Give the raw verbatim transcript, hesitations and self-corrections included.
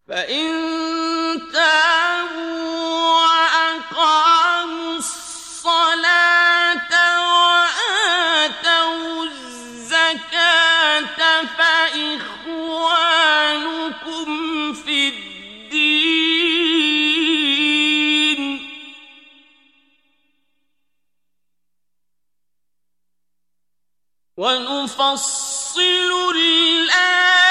فإن تابوا وأقاموا الصلاة وآتوا الزكاة فإخوانكم في الدين ونفصل الآيات